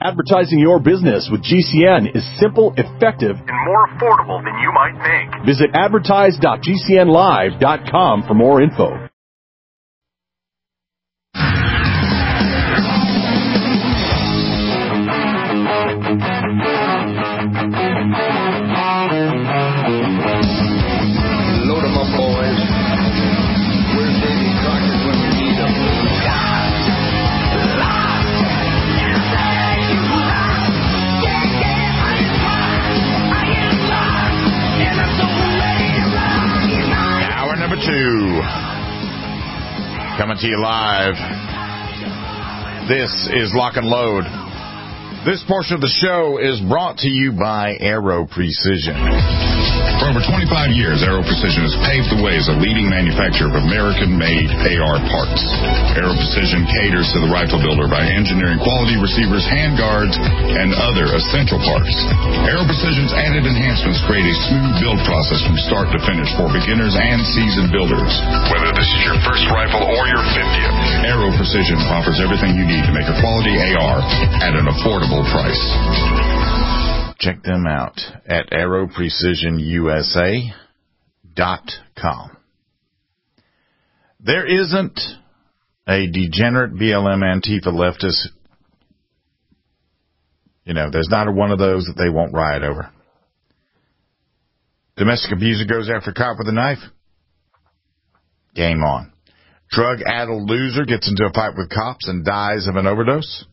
Advertising your business with GCN is simple, effective, and more affordable than you might think. Visit advertise.gcnlive.com for more info. Load 'em up, boys. Where's Davy Crockett when we need him? Hour number 2. Coming to you live. This is Lock and Load. This portion of the show is brought to you by Aero Precision. For over 25 years, Aero Precision has paved the way as a leading manufacturer of American-made AR parts. Aero Precision caters to the rifle builder by engineering quality receivers, handguards, and other essential parts. Aero Precision's added enhancements create a smooth build process from start to finish for beginners and seasoned builders. Whether this is your first rifle or your 50th, Aero Precision offers everything you need to make a quality AR at an affordable price. Check them out at aeroprecisionusa.com. There isn't a degenerate BLM Antifa leftist, there's not one of those that they won't riot over. Domestic abuser goes after a cop with a knife. Game on. Drug-addled loser gets into a fight with cops and dies of an overdose.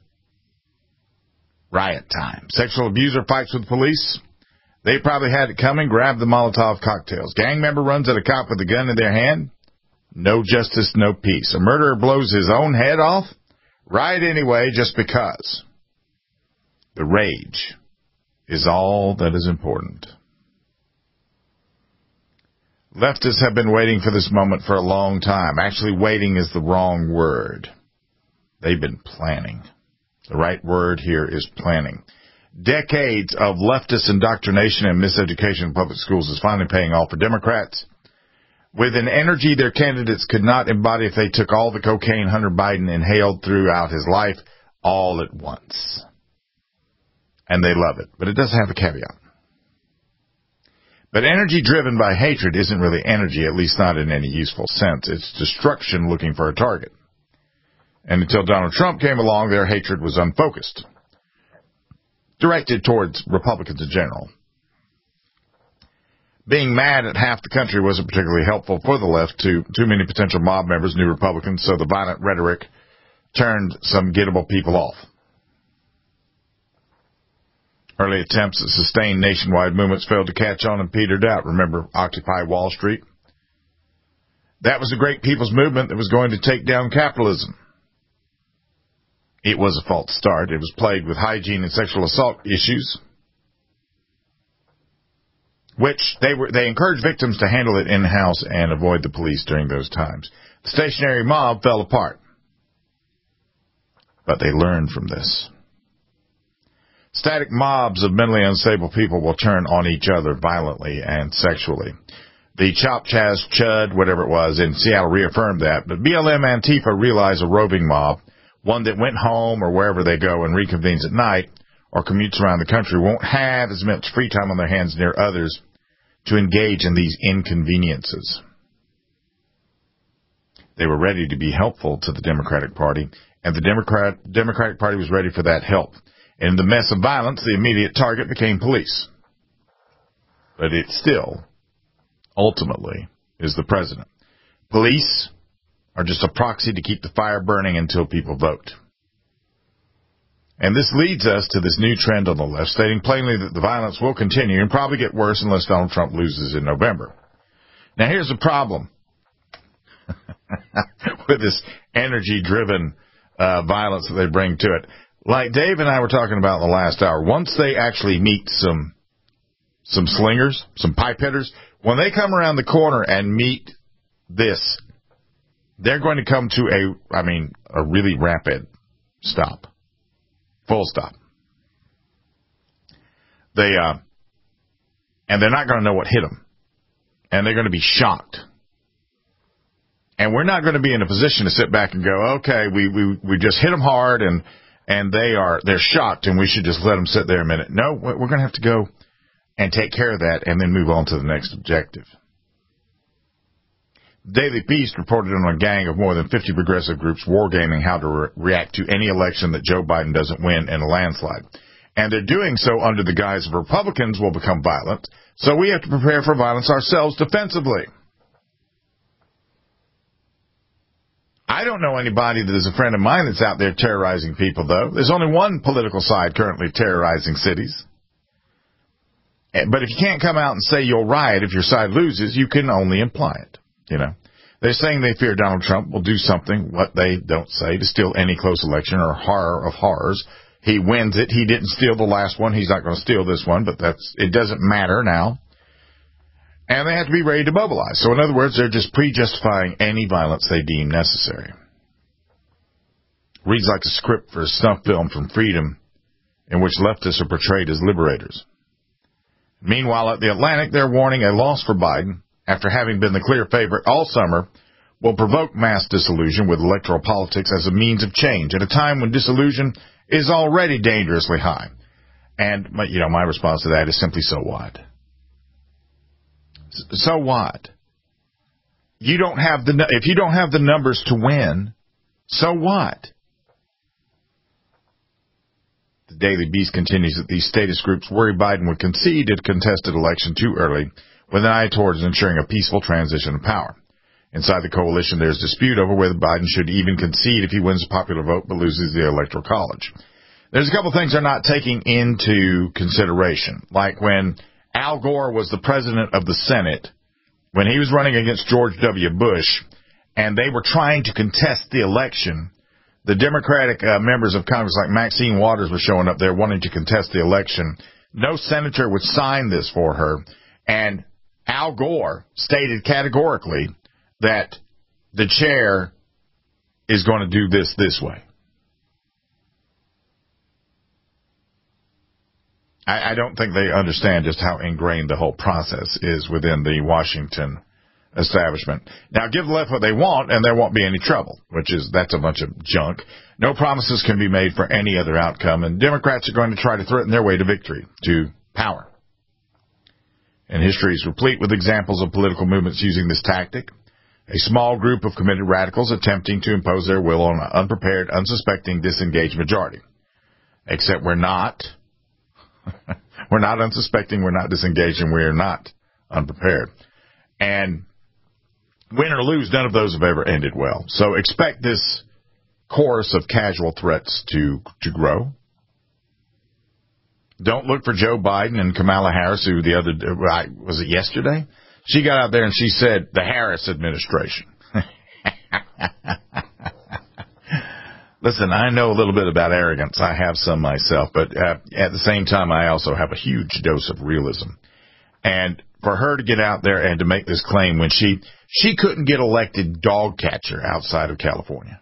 Riot time. Sexual abuser fights with police. They probably had it coming. Grab the Molotov cocktails. Gang member runs at a cop with a gun in their hand. No justice, no peace. A murderer blows his own head off. Riot anyway, just because. The rage is all that is important. Leftists have been waiting for this moment for a long time. Actually, waiting is the wrong word. They've been planning. The right word here is planning. Decades of leftist indoctrination and miseducation in public schools is finally paying off for Democrats. With an energy their candidates could not embody if they took all the cocaine Hunter Biden inhaled throughout his life all at once. And they love it. But it does have a caveat. But energy driven by hatred isn't really energy, at least not in any useful sense. It's destruction looking for a target. And until Donald Trump came along, their hatred was unfocused, directed towards Republicans in general. Being mad at half the country wasn't particularly helpful for the left. Too many potential mob members knew Republicans, so the violent rhetoric turned some gettable people off. Early attempts at sustained nationwide movements failed to catch on and petered out. Remember Occupy Wall Street? That was a great people's movement that was going to take down capitalism. It was a false start. It was plagued with hygiene and sexual assault issues, which they encouraged victims to handle it in-house and avoid the police during those times. The stationary mob fell apart, but they learned from this. Static mobs of mentally unstable people will turn on each other violently and sexually. The Chop Chaz Chud, whatever it was, in Seattle reaffirmed that, but BLM Antifa realized a roving mob, one that went home or wherever they go and reconvenes at night or commutes around the country, won't have as much free time on their hands near others to engage in these inconveniences. They were ready to be helpful to the Democratic Party, and the Democratic Party was ready for that help. In the mess of violence, the immediate target became police. But it still, ultimately, is the president. Police are just a proxy to keep the fire burning until people vote. And this leads us to this new trend on the left, stating plainly that the violence will continue and probably get worse unless Donald Trump loses in November. Now, here's the problem with this energy-driven violence that they bring to it. Like Dave and I were talking about in the last hour, once they actually meet some slingers, some pipe hitters, when they come around the corner and meet this, they're going to come to a really rapid stop. Full stop. And they're not going to know what hit them. And they're going to be shocked. And we're not going to be in a position to sit back and go, okay, we just hit them hard and and they're shocked, and we should just let them sit there a minute. No, we're going to have to go and take care of that and then move on to the next objective. Daily Beast reported on a gang of more than 50 progressive groups wargaming how to react to any election that Joe Biden doesn't win in a landslide. And they're doing so under the guise of Republicans will become violent, so we have to prepare for violence ourselves defensively. I don't know anybody that is a friend of mine that's out there terrorizing people, though. There's only one political side currently terrorizing cities. But if you can't come out and say you'll riot if your side loses, you can only imply it. You know, they're saying they fear Donald Trump will do something, what they don't say, to steal any close election or horror of horrors. He wins it. He didn't steal the last one. He's not going to steal this one, but it doesn't matter now. And they have to be ready to mobilize. So in other words, they're just pre-justifying any violence they deem necessary. Reads like a script for a snuff film from Freedom in which leftists are portrayed as liberators. Meanwhile, at the Atlantic, they're warning a loss for Biden, after having been the clear favorite all summer, will provoke mass disillusion with electoral politics as a means of change at a time when disillusion is already dangerously high. And, my response to that is simply, so what? So what? If you don't have the numbers to win, so what? The Daily Beast continues that these statist groups worry Biden would concede a contested election too early, with an eye towards ensuring a peaceful transition of power. Inside the coalition, there's dispute over whether Biden should even concede if he wins the popular vote but loses the Electoral College. There's a couple things they're not taking into consideration, like when Al Gore was the president of the Senate, when he was running against George W. Bush, and they were trying to contest the election. The Democratic members of Congress, like Maxine Waters, was showing up there wanting to contest the election. No senator would sign this for her, and Al Gore stated categorically that the chair is going to do this way. I don't think they understand just how ingrained the whole process is within the Washington establishment. Now, give the left what they want, and there won't be any trouble, that's a bunch of junk. No promises can be made for any other outcome, and Democrats are going to try to threaten their way to victory, to power. And history is replete with examples of political movements using this tactic. A small group of committed radicals attempting to impose their will on an unprepared, unsuspecting, disengaged majority. Except we're not. We're not unsuspecting, we're not disengaged, and we're not unprepared. And win or lose, none of those have ever ended well. So expect this chorus of casual threats to grow. Don't look for Joe Biden and Kamala Harris, who was it yesterday? She got out there and she said, the Harris administration. Listen, I know a little bit about arrogance. I have some myself, but at the same time, I also have a huge dose of realism. And for her to get out there and to make this claim when she couldn't get elected dog catcher outside of California.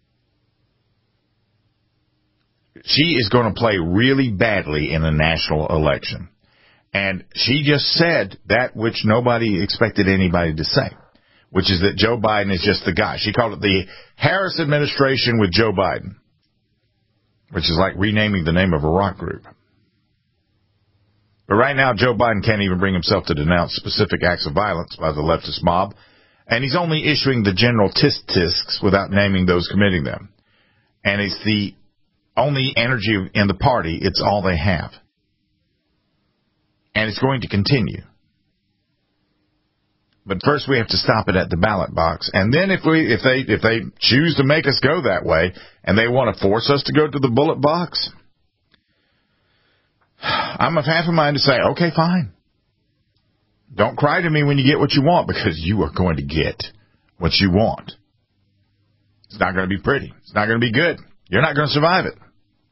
She is going to play really badly in a national election. And she just said that which nobody expected anybody to say, which is that Joe Biden is just the guy. She called it the Harris administration with Joe Biden, which is like renaming the name of a rock group. But right now, Joe Biden can't even bring himself to denounce specific acts of violence by the leftist mob, and he's only issuing the general tisk-tisks without naming those committing them. And it's the only energy in the party. It's all they have. And it's going to continue. But first we have to stop it at the ballot box. And then if they choose to make us go that way and they want to force us to go to the bullet box, I'm of half a mind to say, okay, fine. Don't cry to me when you get what you want, because you are going to get what you want. It's not going to be pretty. It's not going to be good. You're not going to survive it.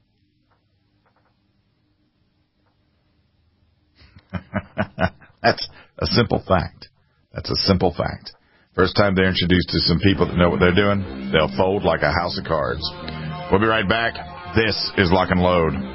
That's a simple fact. That's a simple fact. First time they're introduced to some people that know what they're doing, they'll fold like a house of cards. We'll be right back. This is Lock and Load.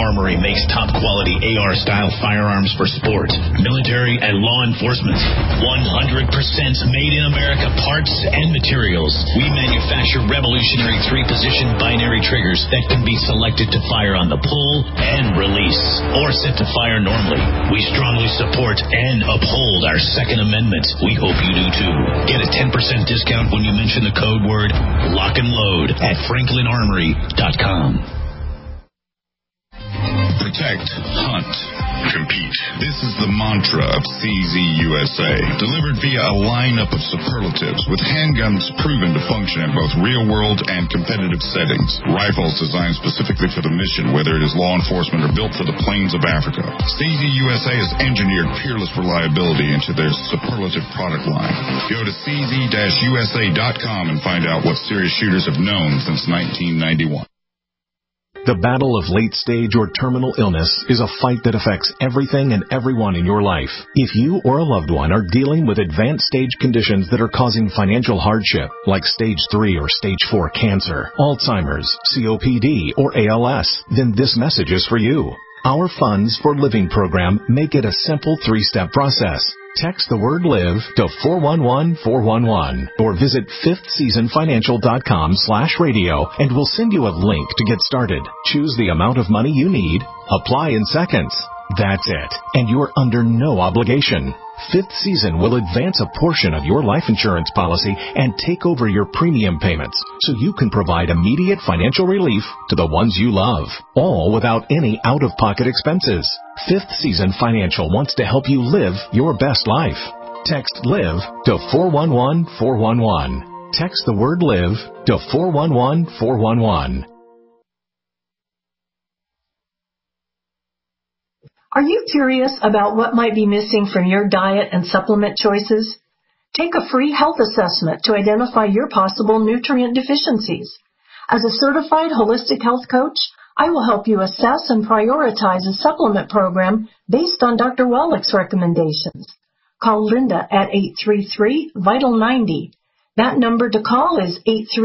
Armory makes top-quality AR-style firearms for sport, military, and law enforcement. 100% made in America parts and materials. We manufacture revolutionary 3-position binary triggers that can be selected to fire on the pull and release, or set to fire normally. We strongly support and uphold our Second Amendment. We hope you do too. Get a 10% discount when you mention the code word Lock and Load at FranklinArmory.com. Protect, hunt, compete. This is the mantra of CZ USA, delivered via a lineup of superlatives with handguns proven to function in both real-world and competitive settings. Rifles designed specifically for the mission, whether it is law enforcement or built for the plains of Africa. CZ USA has engineered peerless reliability into their superlative product line. Go to cz-usa.com and find out what serious shooters have known since 1991. The battle of late-stage or terminal illness is a fight that affects everything and everyone in your life. If you or a loved one are dealing with advanced stage conditions that are causing financial hardship, like stage 3 or stage 4 cancer, Alzheimer's, COPD, or ALS, then this message is for you. Our Funds for Living program make it a simple 3-step process. Text the word LIVE to 411-411 or visit fifthseasonfinancial.com/radio and we'll send you a link to get started. Choose the amount of money you need. Apply in seconds. That's it. And you're under no obligation. Fifth Season will advance a portion of your life insurance policy and take over your premium payments so you can provide immediate financial relief to the ones you love, all without any out-of-pocket expenses. Fifth Season Financial wants to help you live your best life. Text LIVE to 411-411. Text the word LIVE to 411-411. Are you curious about what might be missing from your diet and supplement choices? Take a free health assessment to identify your possible nutrient deficiencies. As a certified holistic health coach, I will help you assess and prioritize a supplement program based on Dr. Wallach's recommendations. Call Linda at 833-VITAL-90. That number to call is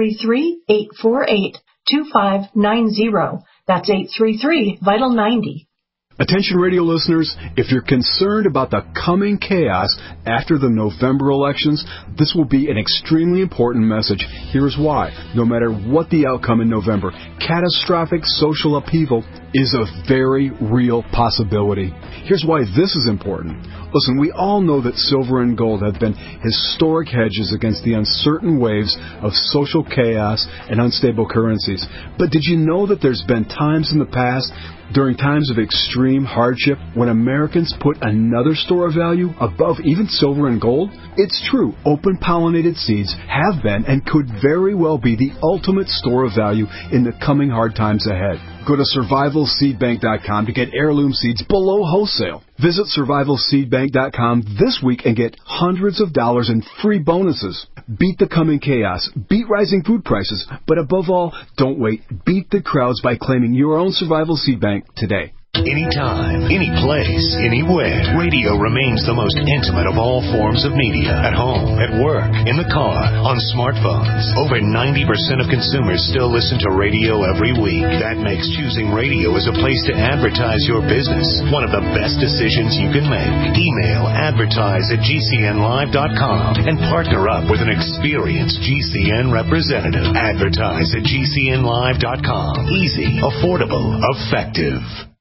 833-848-2590. That's 833-VITAL-90. Attention radio listeners, if you're concerned about the coming chaos after the November elections, this will be an extremely important message. Here's why. No matter what the outcome in November, catastrophic social upheaval is a very real possibility. Here's why this is important. Listen, we all know that silver and gold have been historic hedges against the uncertain waves of social chaos and unstable currencies. But did you know that there's been times in the past, during times of extreme hardship, when Americans put another store of value above even silver and gold? It's true, open-pollinated seeds have been and could very well be the ultimate store of value in the coming hard times ahead. Go to survivalseedbank.com to get heirloom seeds below wholesale. Visit survivalseedbank.com this week and get hundreds of dollars in free bonuses. Beat the coming chaos. Beat rising food prices. But above all, don't wait. Beat the crowds by claiming your own Survival Seed Bank today. Anytime, any place, anywhere, radio remains the most intimate of all forms of media. At home, at work, in the car, on smartphones. Over 90% of consumers still listen to radio every week. That makes choosing radio as a place to advertise your business one of the best decisions you can make. Email advertise@gcnlive.com and partner up with an experienced GCN representative. Advertise@gcnlive.com. Easy, affordable, effective.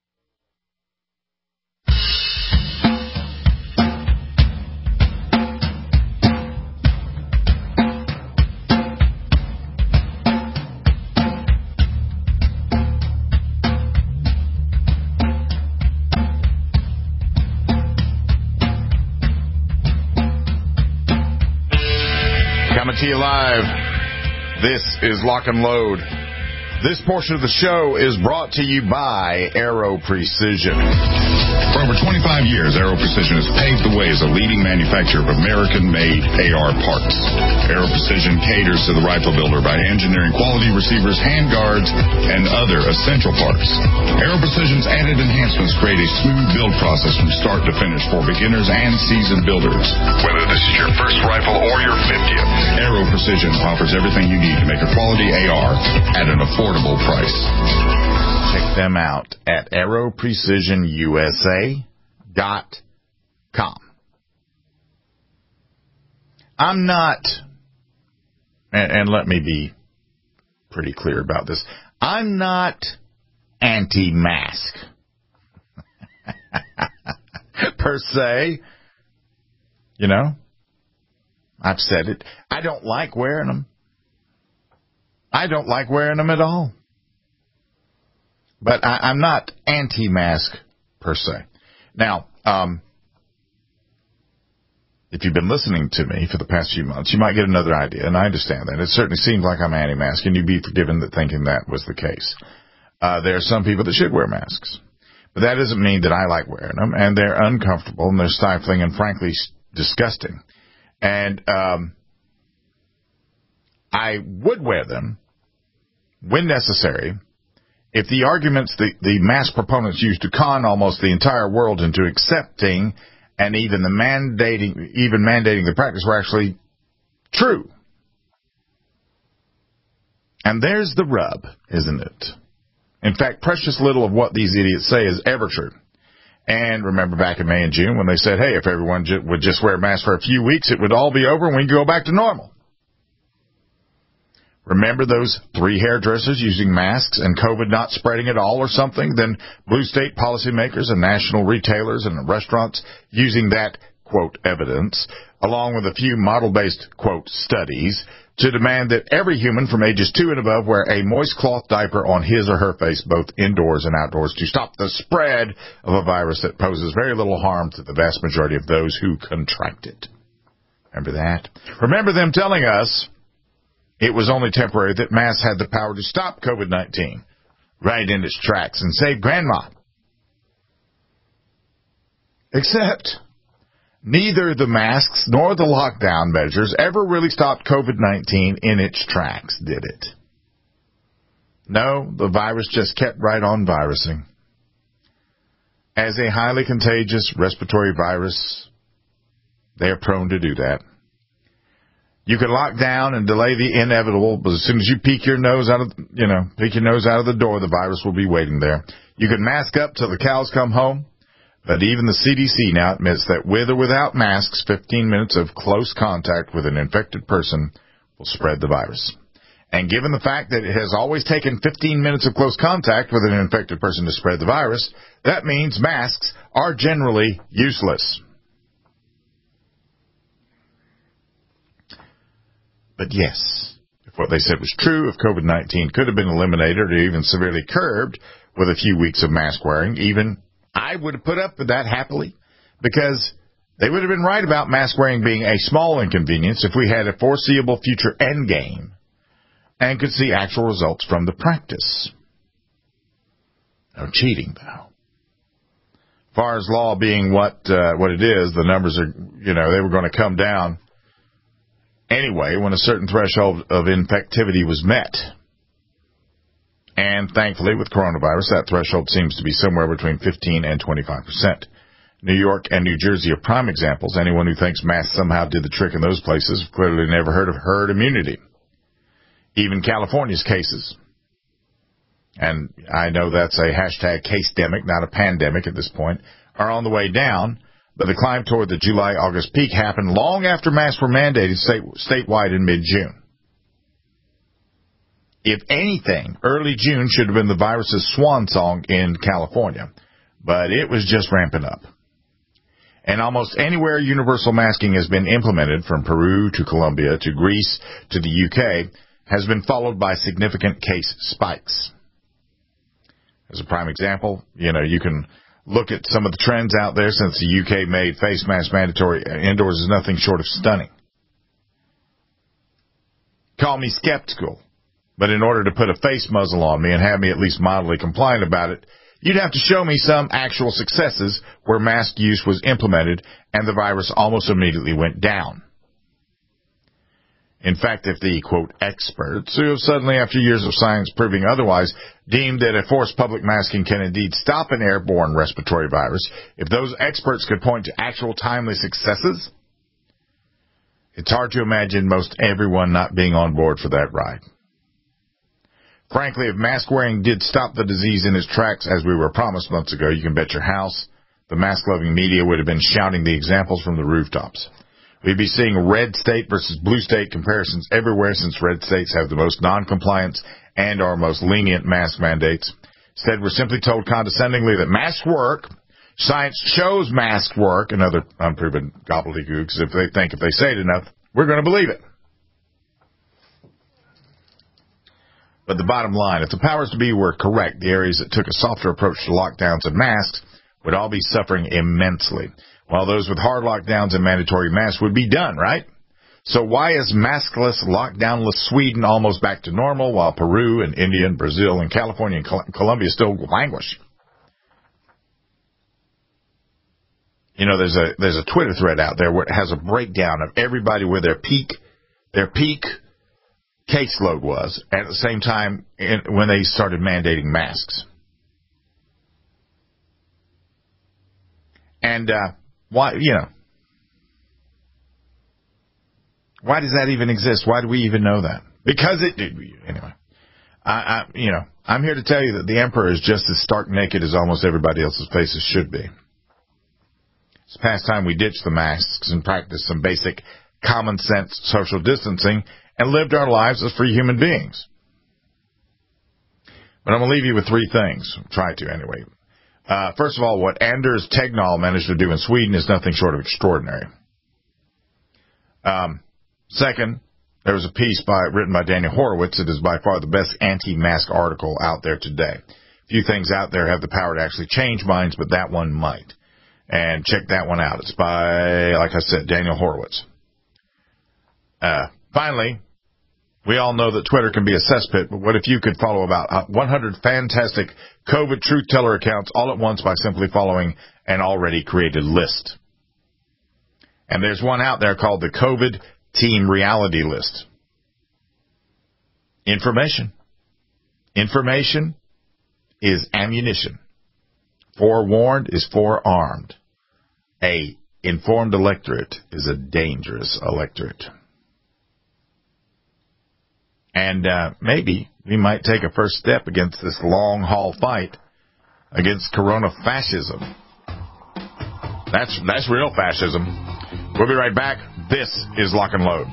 Coming to you live. This is Lock and Load. This portion of the show is brought to you by Aero Precision. For over 25 years, Aero Precision has paved the way as a leading manufacturer of American-made AR parts. Aero Precision caters to the rifle builder by engineering quality receivers, handguards, and other essential parts. Aero Precision's added enhancements create a smooth build process from start to finish for beginners and seasoned builders. Whether this is your first rifle or your 50th, Aero Precision offers everything you need to make a quality AR at an affordable price. Check them out at AeroPrecisionUSA.com. I'm not, and let me be pretty clear about this, I'm not anti-mask per se. You know, I've said it. I don't like wearing them. I don't like wearing them at all. But I'm not anti-mask per se. Now, if you've been listening to me for the past few months, you might get another idea, and I understand that. It certainly seems like I'm anti-mask, and you'd be forgiven that thinking that was the case. There are some people that should wear masks. But that doesn't mean that I like wearing them, and they're uncomfortable, and they're stifling, and frankly disgusting. And I would wear them when necessary if the arguments the mask proponents use to con almost the entire world into accepting and even mandating the practice were actually true. And there's the rub, isn't it? In fact, precious little of what these idiots say is ever true. And remember back in May and June when they said, hey, if everyone would just wear masks for a few weeks, it would all be over and we'd go back to normal. Remember those 3 hairdressers using masks and COVID not spreading at all or something? Then blue state policymakers and national retailers and restaurants using that, quote, evidence, along with a few model-based, quote, studies, to demand that every human from ages 2 and above wear a moist cloth diaper on his or her face, both indoors and outdoors, to stop the spread of a virus that poses very little harm to the vast majority of those who contract it. Remember that? Remember them telling us it was only temporary, that masks had the power to stop COVID-19 right in its tracks and save grandma. Except neither the masks nor the lockdown measures ever really stopped COVID-19 in its tracks, did it? No, the virus just kept right on virusing. As a highly contagious respiratory virus, they are prone to do that. You can lock down and delay the inevitable, but as soon as you peek your nose out of the door, the virus will be waiting there. You can mask up till the cows come home. But even the CDC now admits that with or without masks, 15 minutes of close contact with an infected person will spread the virus. And given the fact that it has always taken 15 minutes of close contact with an infected person to spread the virus, that means masks are generally useless. But yes, if what they said was true, if COVID-19 could have been eliminated or even severely curbed with a few weeks of mask wearing, even I would have put up with that happily, because they would have been right about mask wearing being a small inconvenience if we had a foreseeable future end game and could see actual results from the practice. No cheating, though. As far as law being what it is, the numbers are, they were going to come down anyway when a certain threshold of infectivity was met. And thankfully, with coronavirus, that threshold seems to be somewhere between 15 and 25%. New York and New Jersey are prime examples. Anyone who thinks masks somehow did the trick in those places have clearly never heard of herd immunity. Even California's cases, and I know that's a hashtag case-demic, not a pandemic at this point, are on the way down, but the climb toward the July-August peak happened long after masks were mandated statewide in mid-June. If anything, early June should have been the virus's swan song in California, but it was just ramping up. And almost anywhere universal masking has been implemented, from Peru to Colombia to Greece to the UK, has been followed by significant case spikes. As a prime example, you can look at some of the trends out there since the UK made face masks mandatory indoors is nothing short of stunning. Call me skeptical, but in order to put a face muzzle on me and have me at least mildly compliant about it, you'd have to show me some actual successes where mask use was implemented and the virus almost immediately went down. In fact, if the, quote, experts, who have suddenly, after years of science proving otherwise, deemed that a forced public masking can indeed stop an airborne respiratory virus, if those experts could point to actual timely successes, It's hard to imagine most everyone not being on board for that ride. Frankly, if mask wearing did stop the disease in its tracks, as we were promised months ago, you can bet your house the mask-loving media would have been shouting the examples from the rooftops. We'd be seeing red state versus blue state comparisons everywhere, since red states have the most non-compliance and our most lenient mask mandates. Instead, we're simply told condescendingly that masks work, science shows masks work, and other unproven gobbledygooks. If they say it enough, we're going to believe it. But the bottom line, if the powers to be were correct, the areas that took a softer approach to lockdowns and masks would all be suffering immensely, while those with hard lockdowns and mandatory masks would be done, right? So why is maskless, lockdownless Sweden almost back to normal, while Peru and India and Brazil and California and Colombia still languish? You know, there's a Twitter thread out there where it has a breakdown of everybody where their peak caseload was at the same time when they started mandating masks. And why does that even exist? Why do we even know that? Because anyway. I'm here to tell you that the emperor is just as stark naked as almost everybody else's faces should be. It's past time we ditched the masks and practiced some basic common sense social distancing and lived our lives as free human beings. But I'm going to leave you with three things. Try to, anyway. First of all, what Anders Tegnell managed to do in Sweden is nothing short of extraordinary. Second, there was a piece written by Daniel Horowitz that is by far the best anti-mask article out there today. Few things out there have the power to actually change minds, but that one might. And check that one out. It's by, like I said, Daniel Horowitz. Finally, we all know that Twitter can be a cesspit, but what if you could follow about 100 fantastic COVID truth teller accounts all at once by simply following an already created list? And there's one out there called the COVID Team Reality List. Information. Information is ammunition. Forewarned is forearmed. A informed electorate is a dangerous electorate. And maybe we might take a first step against this long-haul fight against corona fascism. That's real fascism. We'll be right back. This is Lock and Load.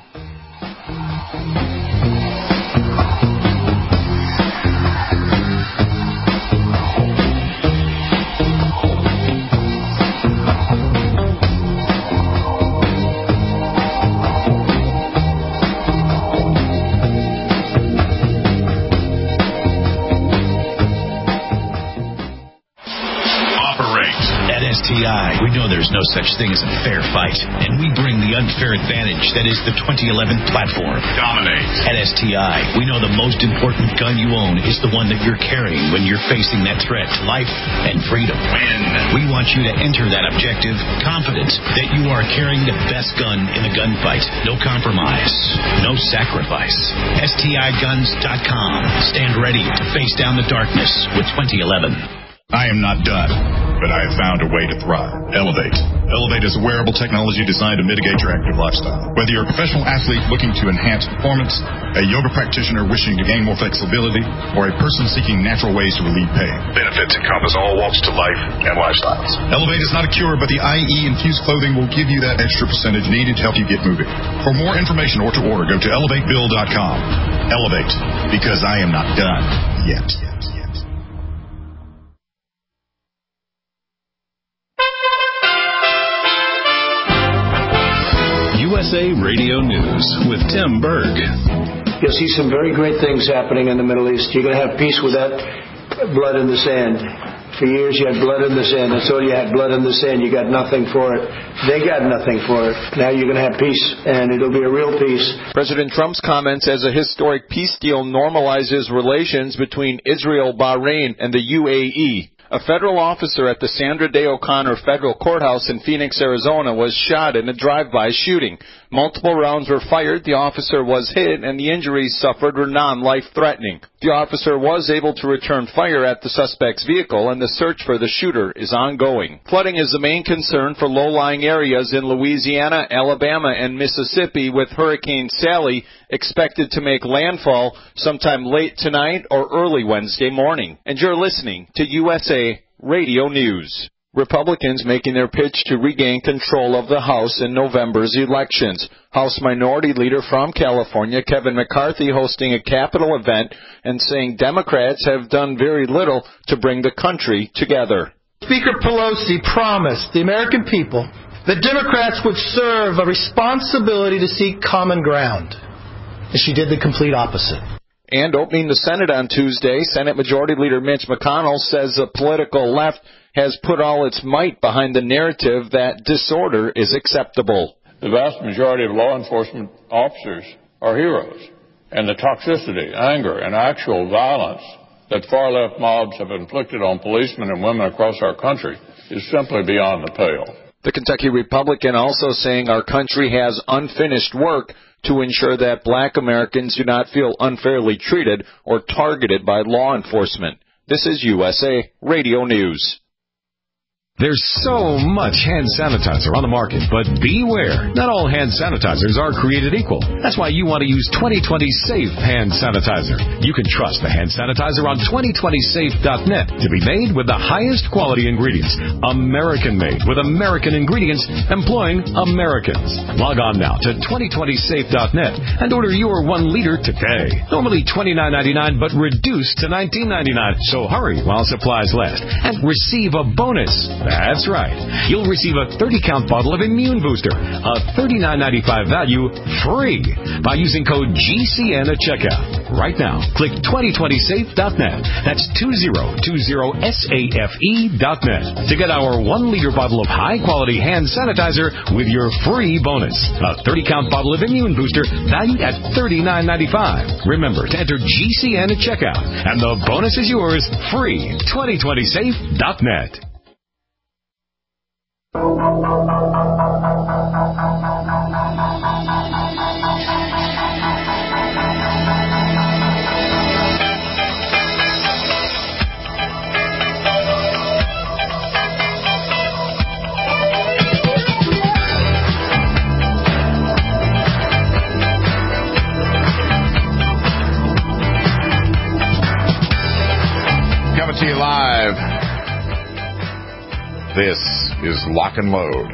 We know there's no such thing as a fair fight, and we bring the unfair advantage that is the 2011 platform. Dominate. At STI, we know the most important gun you own is the one that you're carrying when you're facing that threat to life and freedom. Win. We want you to enter that objective confident that you are carrying the best gun in the gunfight. No compromise. No sacrifice. STIguns.com. Stand ready to face down the darkness with 2011. I am not done, but I have found a way to thrive. Elevate. Elevate is a wearable technology designed to mitigate your active lifestyle. Whether you're a professional athlete looking to enhance performance, a yoga practitioner wishing to gain more flexibility, or a person seeking natural ways to relieve pain, benefits encompass all walks to life and lifestyles. Elevate is not a cure, but the IE-infused clothing will give you that extra percentage needed to help you get moving. For more information or to order, go to elevatebill.com. Elevate, because I am not done yet. USA Radio News with Tim Berg. You'll see some very great things happening in the Middle East. You're going to have peace without blood in the sand. For years you had blood in the sand. That's all you had, blood in the sand. You got nothing for it. They got nothing for it. Now you're going to have peace, and it'll be a real peace. President Trump's comments as a historic peace deal normalizes relations between Israel, Bahrain, and the UAE. A federal officer at the Sandra Day O'Connor Federal Courthouse in Phoenix, Arizona, was shot in a drive-by shooting. Multiple rounds were fired, the officer was hit, and the injuries suffered were non-life-threatening. The officer was able to return fire at the suspect's vehicle, and the search for the shooter is ongoing. Flooding is the main concern for low-lying areas in Louisiana, Alabama, and Mississippi, with Hurricane Sally expected to make landfall sometime late tonight or early Wednesday morning. And you're listening to USA Radio News. Republicans making their pitch to regain control of the House in November's elections. House Minority Leader from California, Kevin McCarthy, hosting a Capitol event and saying Democrats have done very little to bring the country together. Speaker Pelosi promised the American people that Democrats would serve a responsibility to seek common ground. And she did the complete opposite. And opening the Senate on Tuesday, Senate Majority Leader Mitch McConnell says the political left has put all its might behind the narrative that disorder is acceptable. The vast majority of law enforcement officers are heroes, and the toxicity, anger, and actual violence that far-left mobs have inflicted on policemen and women across our country is simply beyond the pale. The Kentucky Republican also saying our country has unfinished work to ensure that black Americans do not feel unfairly treated or targeted by law enforcement. This is USA Radio News. There's so much hand sanitizer on the market, but beware. Not all hand sanitizers are created equal. That's why you want to use 2020 Safe Hand Sanitizer. You can trust the hand sanitizer on 2020safe.net to be made with the highest quality ingredients. American-made with American ingredients employing Americans. Log on now to 2020safe.net and order your 1 liter today. Normally $29.99, but reduced to $19.99. So hurry while supplies last and receive a bonus. That's right. You'll receive a 30-count bottle of Immune Booster, a $39.95 value, free by using code GCN at checkout. Right now, click 2020safe.net. That's 2020safe.net to get our 1-liter bottle of high-quality hand sanitizer with your free bonus. A 30-count bottle of Immune Booster valued at $39.95. Remember to enter GCN at checkout, and the bonus is yours free. 2020safe.net. Coming to you live. This is Lock and Load.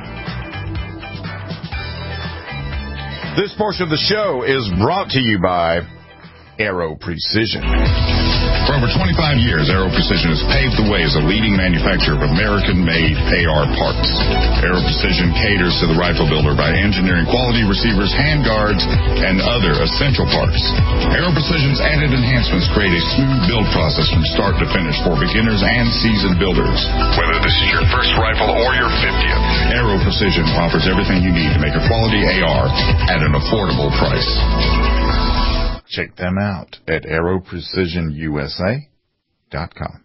This portion of the show is brought to you by Aero Precision. For over 25 years, Aero Precision has paved the way as a leading manufacturer of American-made AR parts. Aero Precision caters to the rifle builder by engineering quality receivers, handguards, and other essential parts. Aero Precision's added enhancements create a smooth build process from start to finish for beginners and seasoned builders. Whether this is your first rifle or your 50th, Aero Precision offers everything you need to make a quality AR at an affordable price. Check them out at aeroprecisionusa.com.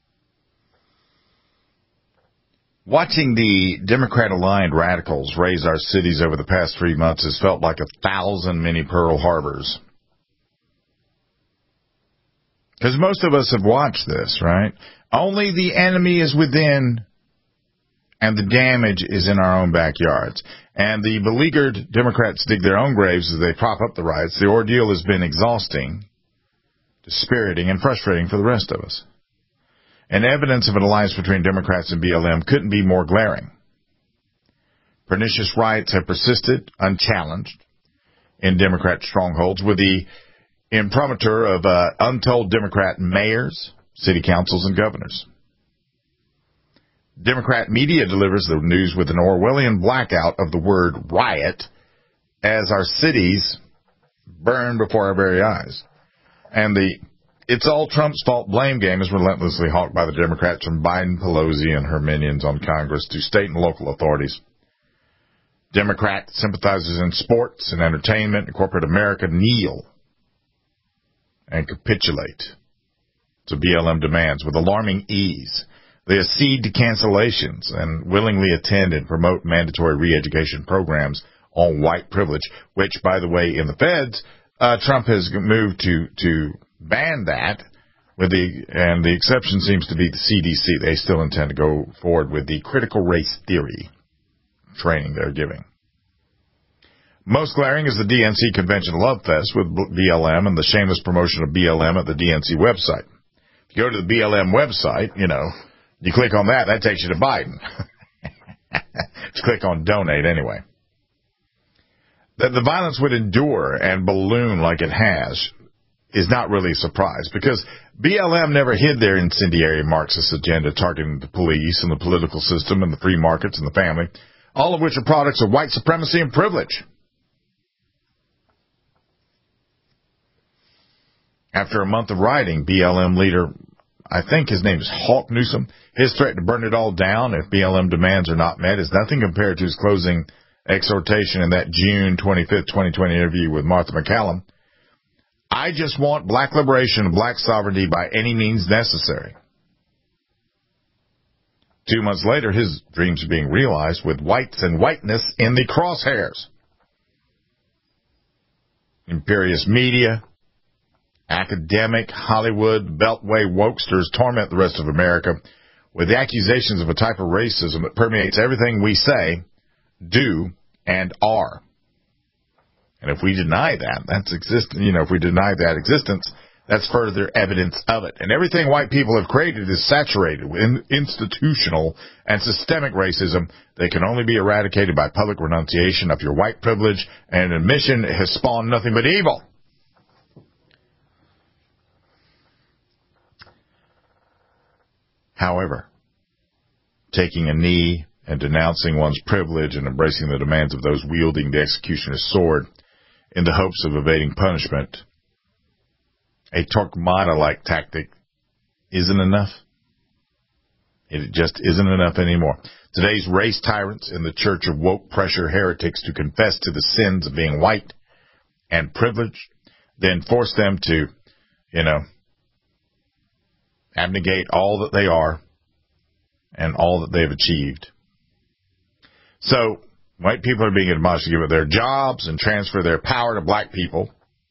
Watching the Democrat-aligned radicals raise our cities over the past 3 months has felt like 1,000 mini Pearl Harbors. Because most of us have watched this, right? Only the enemy is within, and the damage is in our own backyards. And the beleaguered Democrats dig their own graves as they prop up the riots. The ordeal has been exhausting, dispiriting, and frustrating for the rest of us. And evidence of an alliance between Democrats and BLM couldn't be more glaring. Pernicious riots have persisted, unchallenged, in Democrat strongholds, with the imprimatur of untold Democrat mayors, city councils, and governors. Democrat media delivers the news with an Orwellian blackout of the word riot as our cities burn before our very eyes. And the it's all Trump's fault blame game is relentlessly hawked by the Democrats, from Biden, Pelosi, and her minions on Congress to state and local authorities. Democrat sympathizers in sports and entertainment and corporate America kneel and capitulate to BLM demands with alarming ease. They accede to cancellations and willingly attend and promote mandatory re-education programs on white privilege, which, by the way, in the feds, Trump has moved to ban that. And the exception seems to be the CDC. They still intend to go forward with the critical race theory training they're giving. Most glaring is the DNC Convention Love Fest with BLM and the shameless promotion of BLM at the DNC website. If you go to the BLM website, you click on that takes you to Biden. Just click on donate anyway. That the violence would endure and balloon like it has is not really a surprise, because BLM never hid their incendiary Marxist agenda targeting the police and the political system and the free markets and the family, all of which are products of white supremacy and privilege. After a month of rioting, BLM leader, I think his name is Hawk Newsom, his threat to burn it all down if BLM demands are not met is nothing compared to his closing exhortation in that June 25th, 2020 interview with Martha MacCallum. I just want black liberation and black sovereignty by any means necessary. 2 months later, his dreams are being realized with whites and whiteness in the crosshairs. Imperious media, academic, Hollywood, Beltway wokesters torment the rest of America with the accusations of a type of racism that permeates everything we say, do, and are. And if we deny that, if we deny that existence, that's further evidence of it. And everything white people have created is saturated with institutional and systemic racism that can only be eradicated by public renunciation of your white privilege, and admission has spawned nothing but evil. However, taking a knee and denouncing one's privilege and embracing the demands of those wielding the executioner's sword in the hopes of evading punishment, a Torquemada-like tactic isn't enough. It just isn't enough anymore. Today's race tyrants in the church of woke pressure heretics to confess to the sins of being white and privileged, then force them to, abnegate all that they are and all that they've achieved. So, white people are being admonished to give up their jobs and transfer their power to black people,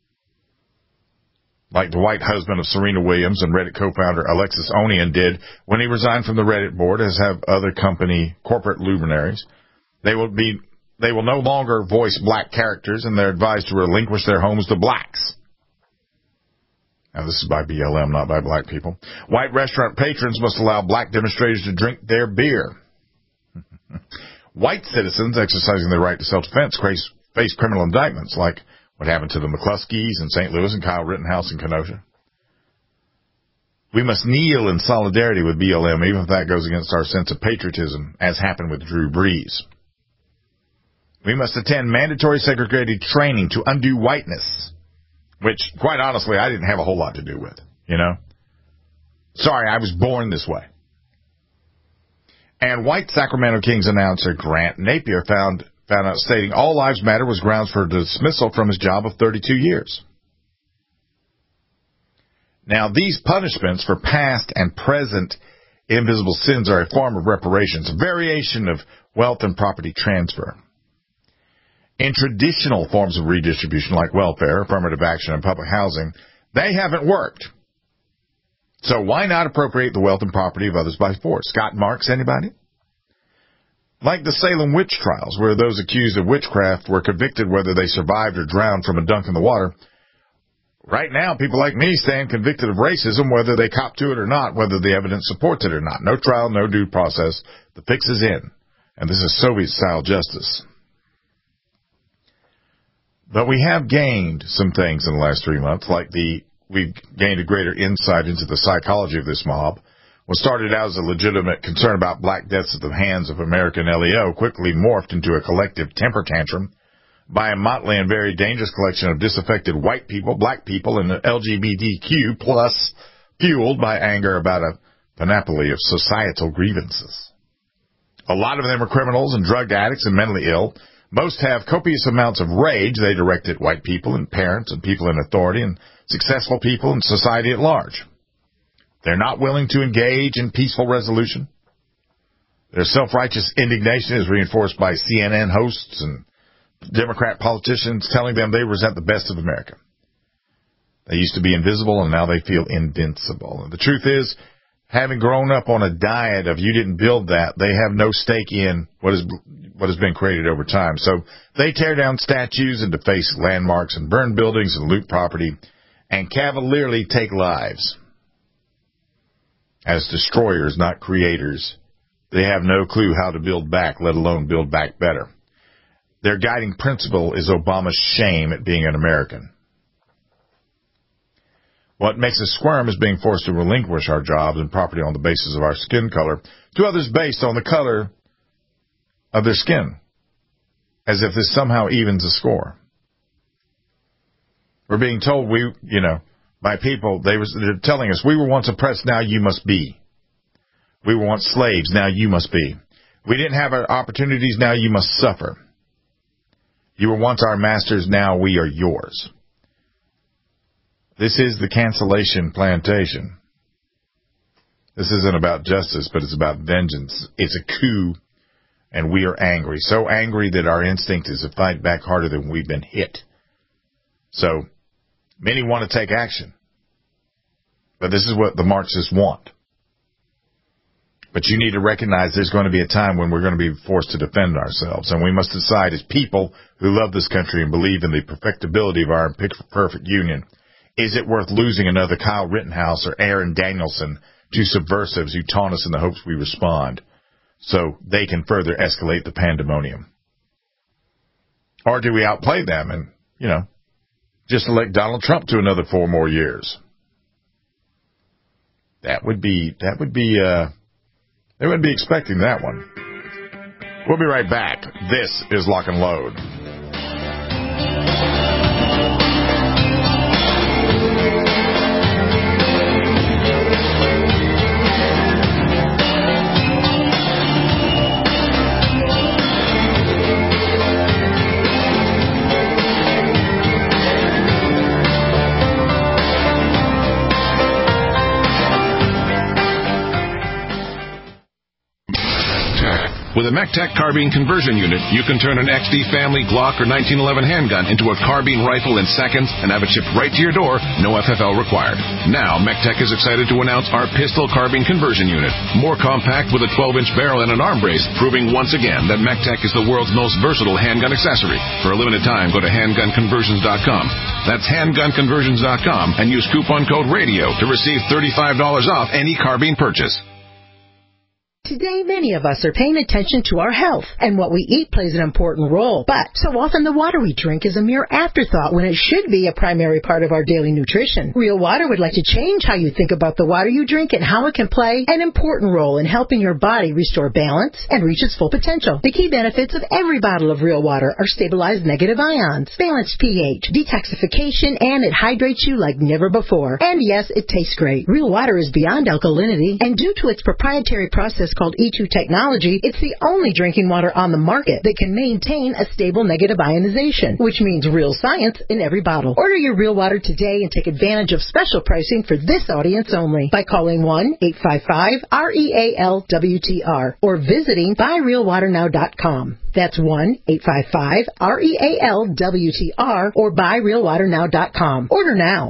like the white husband of Serena Williams and Reddit co-founder Alexis Onion did when he resigned from the Reddit board, as have other company corporate luminaries. They will no longer voice black characters, and they're advised to relinquish their homes to blacks. Now, this is by BLM, not by black people. White restaurant patrons must allow black demonstrators to drink their beer. White citizens exercising their right to self-defense face criminal indictments, like what happened to the McCluskeys in St. Louis and Kyle Rittenhouse in Kenosha. We must kneel in solidarity with BLM, even if that goes against our sense of patriotism, as happened with Drew Brees. We must attend mandatory segregated training to undo whiteness, which, quite honestly, I didn't have a whole lot to do with, Sorry, I was born this way. And white Sacramento Kings announcer Grant Napier found out stating all lives matter was grounds for dismissal from his job of 32 years. Now, these punishments for past and present invisible sins are a form of reparations, a variation of wealth and property transfer. In traditional forms of redistribution like welfare, affirmative action, and public housing, they haven't worked. So why not appropriate the wealth and property of others by force? Scott Marks, anybody? Like the Salem witch trials, where those accused of witchcraft were convicted whether they survived or drowned from a dunk in the water. Right now, people like me stand convicted of racism, whether they cop to it or not, whether the evidence supports it or not. No trial, no due process. The fix is in. And this is Soviet-style justice. But we have gained some things in the last 3 months, like we've gained a greater insight into the psychology of this mob. What started out as a legitimate concern about black deaths at the hands of American LEO quickly morphed into a collective temper tantrum by a motley and very dangerous collection of disaffected white people, black people, and LGBTQ+, fueled by anger about a panoply of societal grievances. A lot of them are criminals and drug addicts and mentally ill. Most have copious amounts of rage they direct at white people and parents and people in authority and successful people and society at large. They're not willing to engage in peaceful resolution. Their self-righteous indignation is reinforced by CNN hosts and Democrat politicians telling them they resent the best of America. They used to be invisible, and now they feel invincible. And the truth is, having grown up on a diet of you didn't build that, they have no stake in what has been created over time. So they tear down statues and deface landmarks and burn buildings and loot property and cavalierly take lives. As destroyers, not creators, they have no clue how to build back, let alone build back better. Their guiding principle is Obama's shame at being an American. What makes us squirm is being forced to relinquish our jobs and property on the basis of our skin color to others based on the color of their skin, as if this somehow evens the score. We're being told by people, they're telling us, we were once oppressed, now you must be. We were once slaves, now you must be. We didn't have our opportunities, now you must suffer. You were once our masters, now we are yours. This is the cancellation plantation. This isn't about justice, but it's about vengeance. It's a coup, and we are angry. So angry that our instinct is to fight back harder than we've been hit. So many want to take action. But this is what the Marxists want. But you need to recognize there's going to be a time when we're going to be forced to defend ourselves. And we must decide as people who love this country and believe in the perfectibility of our perfect union, is it worth losing another Kyle Rittenhouse or Aaron Danielson to subversives who taunt us in the hopes we respond so they can further escalate the pandemonium? Or do we outplay them and, just elect Donald Trump to another 4 more years? They wouldn't be expecting that one. We'll be right back. This is Lock and Load. With a MECTEC carbine conversion unit, you can turn an XD family Glock or 1911 handgun into a carbine rifle in seconds and have it shipped right to your door, no FFL required. Now, MECTEC is excited to announce our pistol carbine conversion unit. More compact with a 12-inch barrel and an arm brace, proving once again that MECTEC is the world's most versatile handgun accessory. For a limited time, go to handgunconversions.com. That's handgunconversions.com and use coupon code RADIO to receive $35 off any carbine purchase. Today, many of us are paying attention to our health, and what we eat plays an important role. But so often the water we drink is a mere afterthought when it should be a primary part of our daily nutrition. Real Water would like to change how you think about the water you drink and how it can play an important role in helping your body restore balance and reach its full potential. The key benefits of every bottle of Real Water are stabilized negative ions, balanced pH, detoxification, and it hydrates you like never before. And yes, it tastes great. Real Water is beyond alkalinity, and due to its proprietary process called E2 technology, it's the only drinking water on the market that can maintain a stable negative ionization, which means real science in every bottle. Order your Real Water today and take advantage of special pricing for this audience only by calling 1-855-REAL-WTR or visiting buyrealwaternow.com. That's 1-855-REAL-WTR or buyrealwaternow.com. Order now.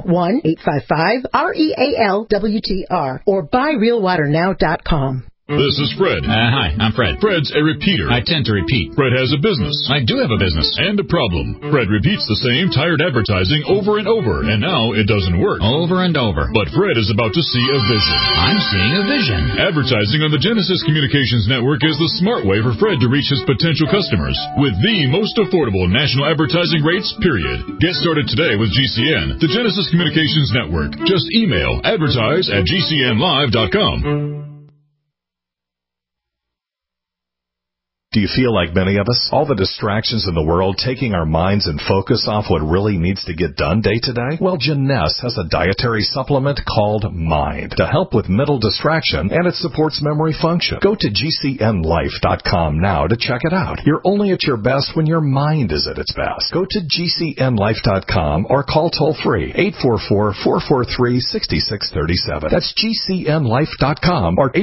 1-855-REAL-WTR or buyrealwaternow.com. This is Fred. Hi, I'm Fred. Fred's a repeater. I tend to repeat. Fred has a business. I do have a business. And a problem. Fred repeats the same tired advertising over and over, and now it doesn't work. Over and over. But Fred is about to see a vision. I'm seeing a vision. Advertising on the Genesis Communications Network is the smart way for Fred to reach his potential customers with the most affordable national advertising rates, period. Get started today with GCN, the Genesis Communications Network. Just email advertise@gcnlive.com. Do you feel like many of us? All the distractions in the world taking our minds and focus off what really needs to get done day to day? Well, Jeunesse has a dietary supplement called Mind to help with mental distraction, and it supports memory function. Go to GCNlife.com now to check it out. You're only at your best when your mind is at its best. Go to GCNlife.com or call toll-free 844-443-6637. That's GCNlife.com or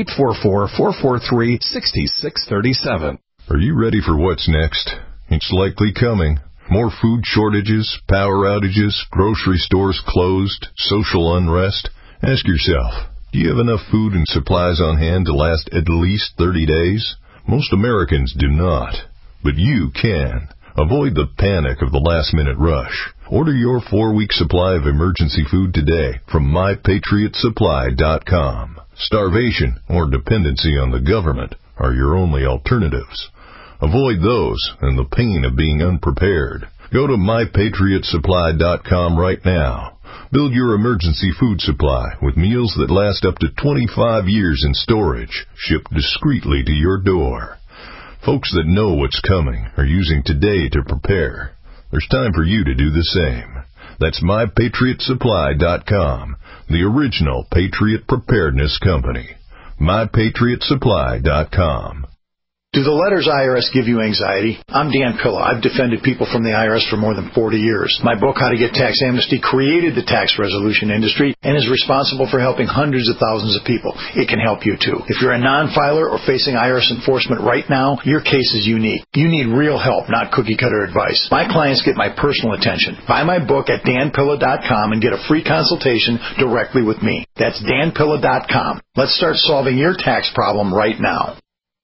844-443-6637. Are you ready for what's next? It's likely coming. More food shortages, power outages, grocery stores closed, social unrest. Ask yourself, do you have enough food and supplies on hand to last at least 30 days? Most Americans do not, but you can. Avoid the panic of the last-minute rush. Order your 4-week supply of emergency food today from MyPatriotSupply.com. Starvation or dependency on the government are your only alternatives. Avoid those and the pain of being unprepared. Go to MyPatriotSupply.com right now. Build your emergency food supply with meals that last up to 25 years in storage, shipped discreetly to your door. Folks that know what's coming are using today to prepare. There's time for you to do the same. That's MyPatriotSupply.com, the original Patriot Preparedness Company. MyPatriotSupply.com. Do the letters IRS give you anxiety? I'm Dan Pilla. I've defended people from the IRS for more than 40 years. My book, How to Get Tax Amnesty, created the tax resolution industry and is responsible for helping hundreds of thousands of people. It can help you, too. If you're a non-filer or facing IRS enforcement right now, your case is unique. You need real help, not cookie-cutter advice. My clients get my personal attention. Buy my book at danpilla.com and get a free consultation directly with me. That's danpilla.com. Let's start solving your tax problem right now.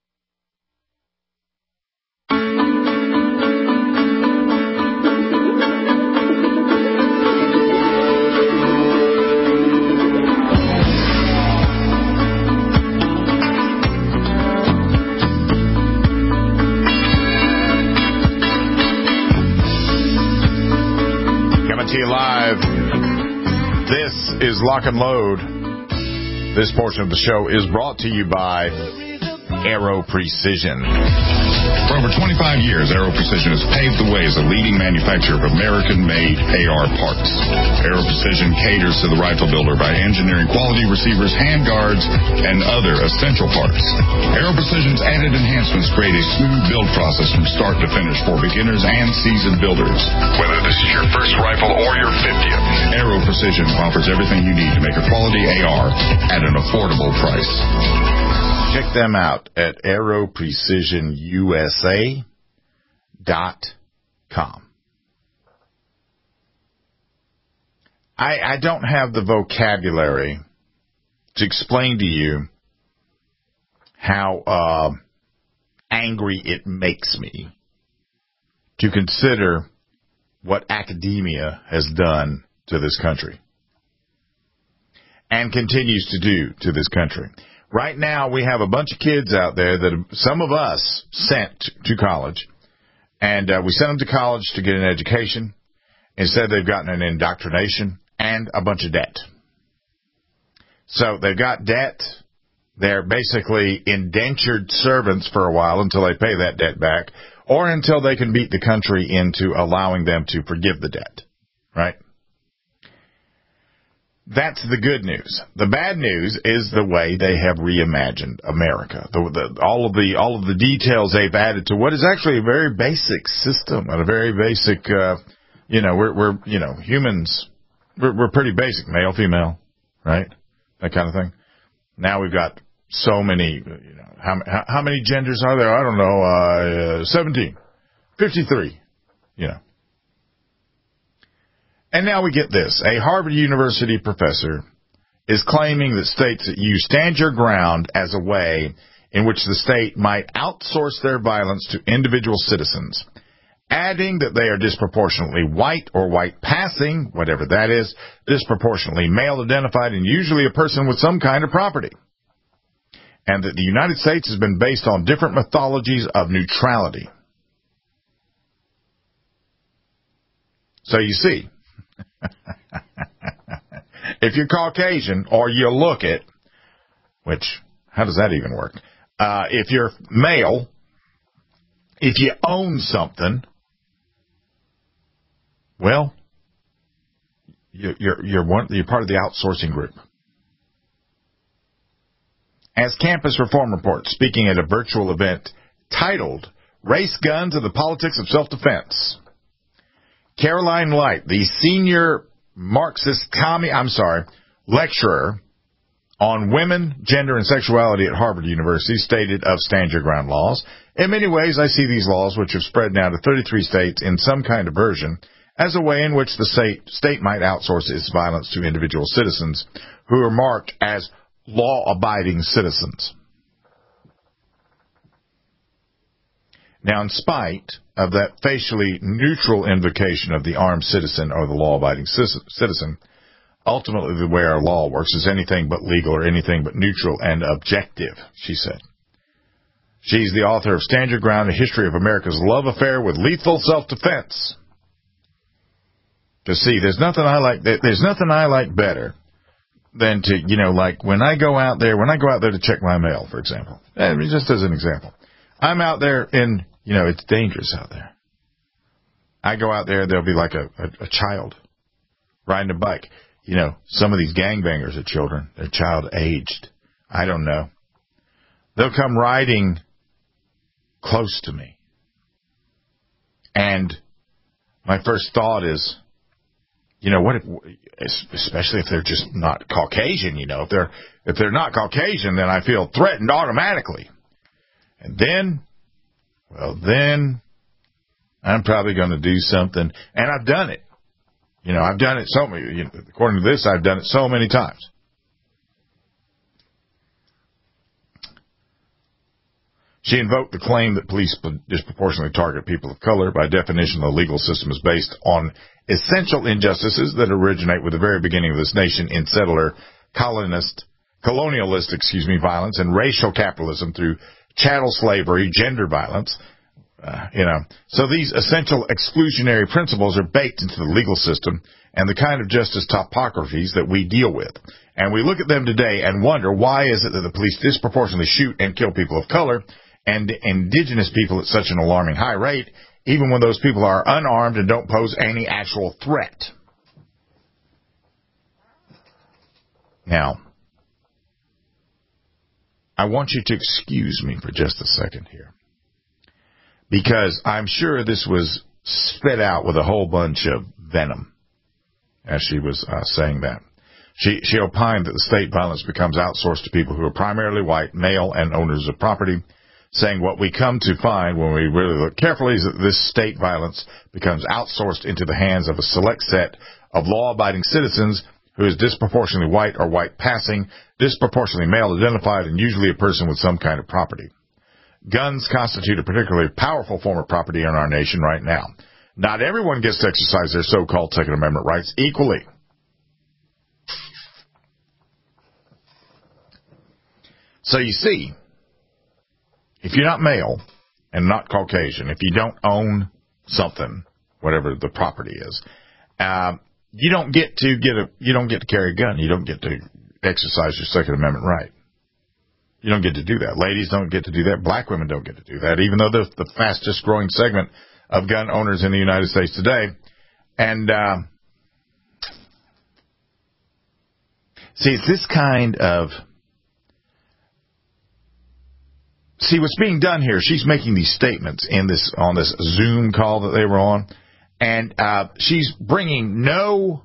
To you live. This is Lock and Load. This portion of the show is brought to you by Aero Precision. For over 25 years, Aero Precision has paved the way as a leading manufacturer of American-made AR parts. Aero Precision caters to the rifle builder by engineering quality receivers, handguards, and other essential parts. Aero Precision's added enhancements create a smooth build process from start to finish for beginners and seasoned builders. Whether this is your first rifle or your 50th, Aero Precision offers everything you need to make a quality AR at an affordable price. Check them out at aeroprecisionusa.com. I don't have the vocabulary to explain to you how angry it makes me to consider what academia has done to this country and continues to do to this country. Right now, we have a bunch of kids out there that some of us sent to college, and we sent them to college to get an education. Instead, they've gotten an indoctrination and a bunch of debt. So they've got debt. They're basically indentured servants for a while until they pay that debt back, or until they can beat the country into allowing them to forgive the debt, right? That's the good news. The bad news is the way they have reimagined America. All of the details they've added to what is actually a very basic system and a very basic, we're humans, we're pretty basic, male, female, right? That kind of thing. Now we've got so many, how many genders are there? I don't know, 17, 53, And now we get this. A Harvard University professor is claiming that states that you stand your ground as a way in which the state might outsource their violence to individual citizens, adding that they are disproportionately white or white passing, whatever that is, disproportionately male identified, and usually a person with some kind of property, and that the United States has been based on different mythologies of neutrality. So you see, if you're Caucasian or you look it, which, how does that even work? If you're male If you own something, well, you're part of the outsourcing group. As Campus Reform reports, speaking at a virtual event titled "Race, Guns, and the Politics of Self-Defense," Caroline Light, the senior Marxist lecturer on women, gender, and sexuality at Harvard University, stated of Stand Your Ground laws, "In many ways, I see these laws, which have spread now to 33 states in some kind of version, as a way in which the state might outsource its violence to individual citizens who are marked as law-abiding citizens." Now, in spite of that facially neutral invocation of the armed citizen or the law-abiding citizen, ultimately the way our law works is anything but legal or anything but neutral and objective, she said. She's the author of Stand Your Ground, A History of America's Love Affair with Lethal Self-Defense. To see, there's nothing I like better than to, like when I go out there to check my mail, for example. Just as an example. I'm out there and, it's dangerous out there. I go out there, there'll be like a child riding a bike. Some of these gangbangers are children. They're child-aged. I don't know. They'll come riding close to me. And my first thought is, especially if they're just not Caucasian, if they're not Caucasian, then I feel threatened automatically. And then I'm probably going to do something, and I've done it. I've done it so many, according to this, I've done it so many times. She invoked the claim that police disproportionately target people of color. By definition, the legal system is based on essential injustices that originate with the very beginning of this nation in settler, colonialist, violence and racial capitalism through chattel slavery, gender violence. So these essential exclusionary principles are baked into the legal system and the kind of justice topographies that we deal with. And we look at them today and wonder, why is it that the police disproportionately shoot and kill people of color and indigenous people at such an alarming high rate, even when those people are unarmed and don't pose any actual threat? Now, I want you to excuse me for just a second here, because I'm sure this was spit out with a whole bunch of venom as she was saying that. She opined that the state violence becomes outsourced to people who are primarily white, male, and owners of property, saying what we come to find when we really look carefully is that this state violence becomes outsourced into the hands of a select set of law-abiding citizens who is disproportionately white or white passing, disproportionately male identified, and usually a person with some kind of property. Guns constitute a particularly powerful form of property in our nation right now. Not everyone gets to exercise their so-called Second Amendment rights equally. So you see, if you're not male and not Caucasian, if you don't own something, whatever the property is, you don't get to carry a gun. You don't get to exercise your Second Amendment right. You don't get to do that. Ladies don't get to do that. Black women don't get to do that, even though they're the fastest growing segment of gun owners in the United States today. And see, it's this kind of... See, what's being done here, she's making these statements on this Zoom call that they were on, and she's bringing no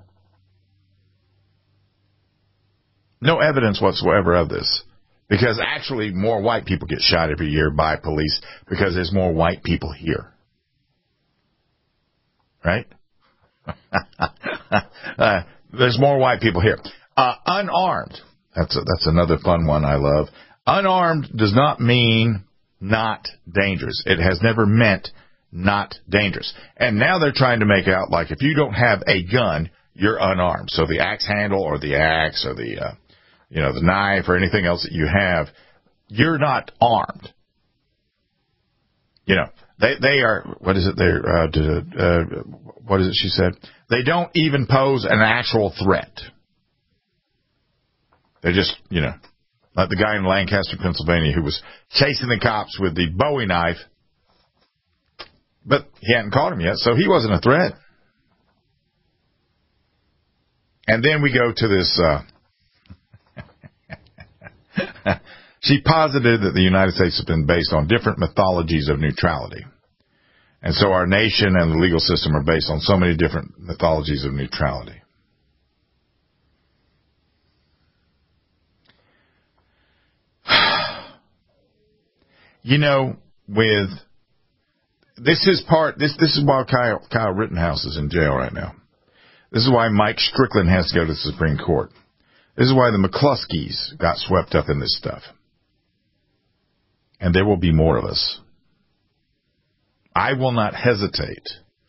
evidence whatsoever of this, because actually more white people get shot every year by police because there's more white people here. Right? There's more white people here. Unarmed. That's another fun one I love. Unarmed does not mean not dangerous. It has never meant not dangerous. And now they're trying to make out like if you don't have a gun, you're unarmed. So the axe handle or the axe or the knife or anything else that you have, you're not armed. They are, what is it? What is it she said? They don't even pose an actual threat. They're just, like the guy in Lancaster, Pennsylvania, who was chasing the cops with the Bowie knife, But he hadn't caught him yet, so he wasn't a threat. And then we go to this... She posited that the United States has been based on different mythologies of neutrality. And so our nation and the legal system are based on so many different mythologies of neutrality. You know, with this is why Kyle Rittenhouse is in jail right now. This is why Mike Strickland has to go to the Supreme Court. This is why the McCluskeys got swept up in this stuff. And there will be more of us. I will not hesitate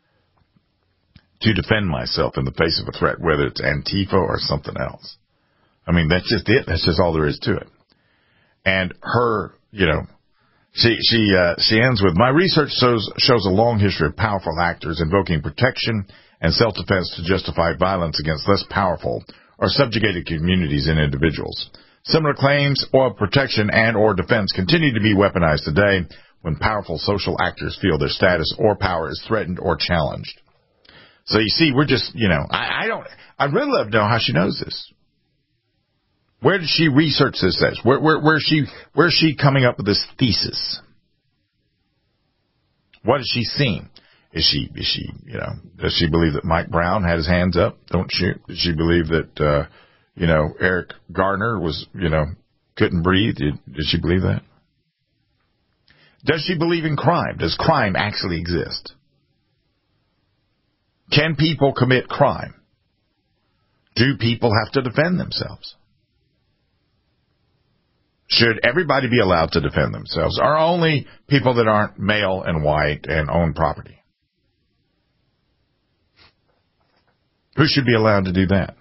to defend myself in the face of a threat, whether it's Antifa or something else. I mean, that's just it. That's just all there is to it. And her, you know, she ends with, my research shows a long history of powerful actors invoking protection and self-defense to justify violence against less powerful or subjugated communities and individuals. Similar claims of protection and or defense continue to be weaponized today when powerful social actors feel their status or power is threatened or challenged. So you see, we're just, you know, I'd really love to know how she knows this. Where did she research this at? Where's she coming up with this thesis? What has she seen? Is she, you know, does she believe that Mike Brown had his hands up, don't shoot? Does she believe that, you know, Eric Garner was, you know, couldn't breathe? Did she believe that? Does she believe in crime? Does crime actually exist? Can people commit crime? Do people have to defend themselves? Should everybody be allowed to defend themselves? Or only people that aren't male and white and own property? Who should be allowed to do that?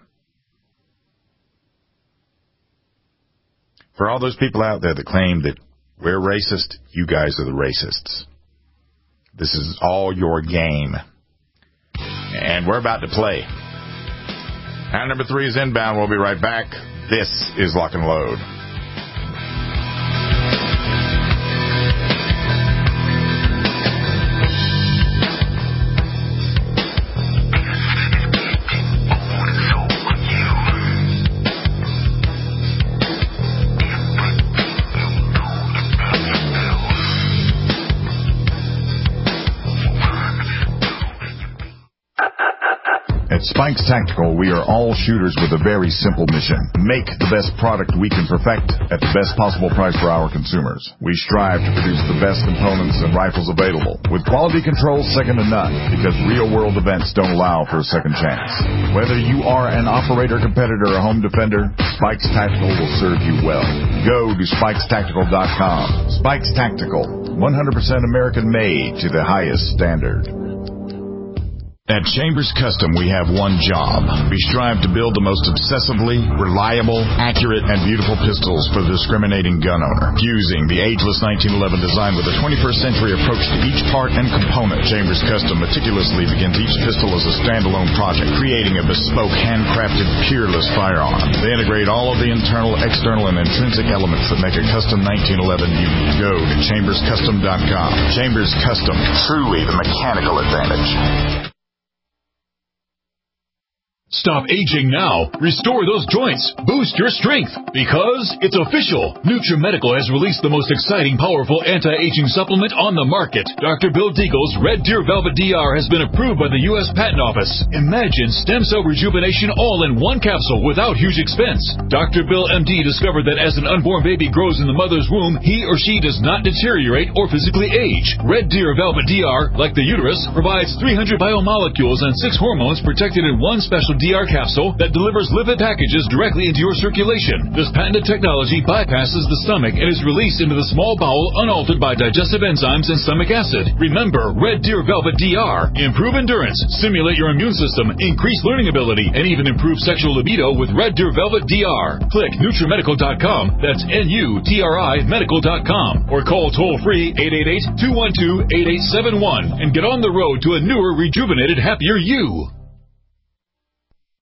For all those people out there that claim that we're racist, you guys are the racists. This is all your game. And we're about to play. Round number 3 is inbound. We'll be right back. This is Lock and Load. Spikes Tactical, we are all shooters with a very simple mission. Make the best product we can perfect at the best possible price for our consumers. We strive to produce the best components and rifles available, with quality control second to none, because real-world events don't allow for a second chance. Whether you are an operator, competitor, or home defender, Spikes Tactical will serve you well. Go to SpikesTactical.com. Spikes Tactical, 100% American-made to the highest standard. At Chambers Custom, we have one job. We strive to build the most obsessively, reliable, accurate, and beautiful pistols for the discriminating gun owner. Fusing the ageless 1911 design with a 21st century approach to each part and component, Chambers Custom meticulously begins each pistol as a standalone project, creating a bespoke, handcrafted, peerless firearm. They integrate all of the internal, external, and intrinsic elements that make a custom 1911 unique. Go to ChambersCustom.com. Chambers Custom, truly the mechanical advantage. Stop aging now. Restore those joints. Boost your strength. Because it's official. NutriMedical has released the most exciting, powerful anti-aging supplement on the market. Dr. Bill Deagle's Red Deer Velvet DR has been approved by the U.S. Patent Office. Imagine stem cell rejuvenation all in one capsule without huge expense. Dr. Bill MD discovered that as an unborn baby grows in the mother's womb, he or she does not deteriorate or physically age. Red Deer Velvet DR, like the uterus, provides 300 biomolecules and 6 hormones protected in one special DR capsule that delivers lipid packages directly into your circulation. This patented technology bypasses the stomach and is released into the small bowel unaltered by digestive enzymes and stomach acid. Remember, Red Deer Velvet DR. Improve endurance, stimulate your immune system, increase learning ability, and even improve sexual libido with Red Deer Velvet DR. Click NutriMedical.com. That's NUTRI Medical.com. Or call toll-free 888-212-8871 and get on the road to a newer, rejuvenated, happier you.